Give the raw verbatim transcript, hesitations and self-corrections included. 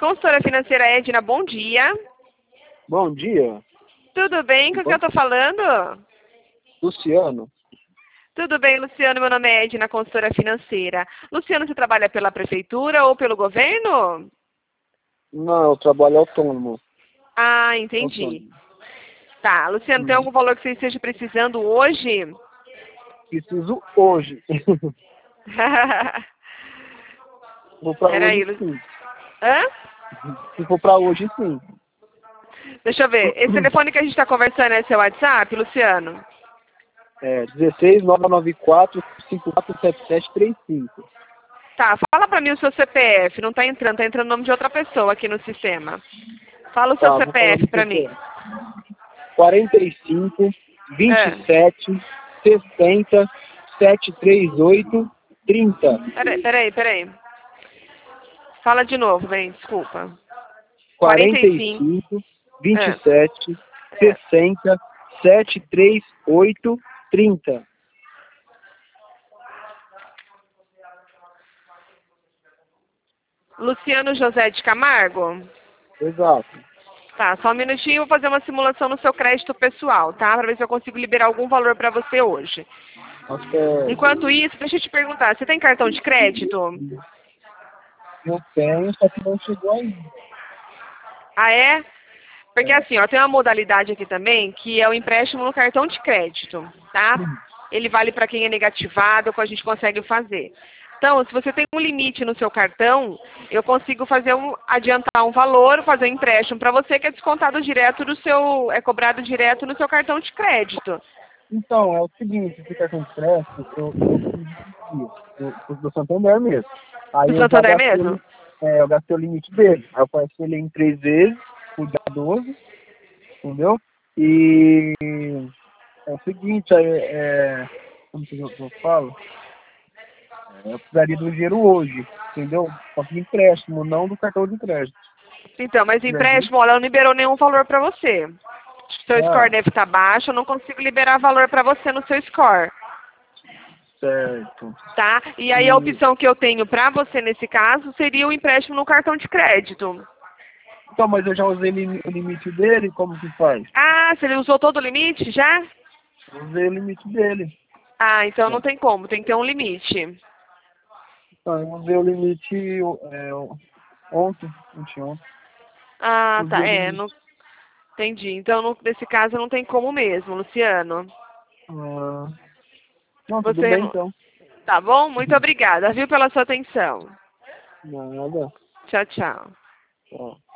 Consultora financeira Edna, bom dia. Bom dia. Tudo bem? Com quem eu estou falando? Luciano. Tudo bem, Luciano. Meu nome é Edna, consultora financeira. Luciano, você trabalha pela prefeitura ou pelo governo? Não, eu trabalho autônomo. Ah, entendi. Autônomo. Tá. Luciano, tem Hum. algum valor que você esteja precisando hoje? Preciso hoje. Vou pra Peraí, hoje Lu... sim. Hã? Se for pra hoje sim. Deixa eu ver. Esse telefone que a gente está conversando é seu WhatsApp, Luciano? É dezesseis, nove nove quatro, cinco quatro sete sete três cinco. Tá, fala pra mim o seu C P F. Não tá entrando, tá entrando o nome de outra pessoa aqui no sistema. Fala o seu Tá, vou falar C P F no pra C P mim. F. quarenta e cinco, vinte É. e sete, sessenta, setecentos e trinta e oito, trinta. Peraí, peraí, peraí. Fala de novo, bem, desculpa. quarenta quarenta e e cinco. cinco, vinte É. e sete, É. sessenta, setecentos e trinta e oito, trinta. Luciano José de Camargo? Exato. Tá, só um minutinho, eu vou fazer uma simulação no seu crédito pessoal, tá? Pra ver se eu consigo liberar algum valor pra você hoje. Acho que é... Enquanto isso, deixa eu te perguntar, você tem cartão de crédito? Eu tenho, só que não chegou ainda. Ah, é? Porque É. assim, ó, tem uma modalidade aqui também, que é o empréstimo no cartão de crédito, tá? Ele vale para quem é negativado, que a gente consegue fazer. Então, se você tem um limite no seu cartão, eu consigo fazer um, adiantar um valor, fazer um empréstimo para você que é descontado direto do seu, é cobrado direto no seu cartão de crédito. Então, é o seguinte, esse cartão de crédito, eu, eu fiz do, do, do Santander mesmo. Aí Do eu já Santander gastei, o mesmo? li- é, eu gastei o limite dele. Aí eu parcelei em três vezes, por dia doze, entendeu? E é o seguinte, é, é, como que eu, que eu falo? É, eu precisaria do dinheiro hoje, entendeu? Só que empréstimo, não do cartão de crédito. Então, mas o Entendeu? empréstimo, olha, não liberou nenhum valor para você. Seu score Ah, deve estar baixo, eu não consigo liberar valor para você no seu score. certo. Tá? E aí a E, opção que eu tenho para você nesse caso seria o empréstimo no cartão de crédito. então, mas eu já usei limi- o limite dele, como que faz? Ah, você usou todo o limite já? Eu usei o limite dele. Ah, então não Né? tem como, tem que ter um limite. Então, eu usei o limite é, ontem, anteontem. Ah, Usei tá, o é, limite. não entendi. Então, no- nesse caso não tem como mesmo, Luciano. Ah, não, tudo Você bem não... então. Tá bom? Muito obrigada, viu, pela sua atenção. Nada. Tchau, tchau. Ó.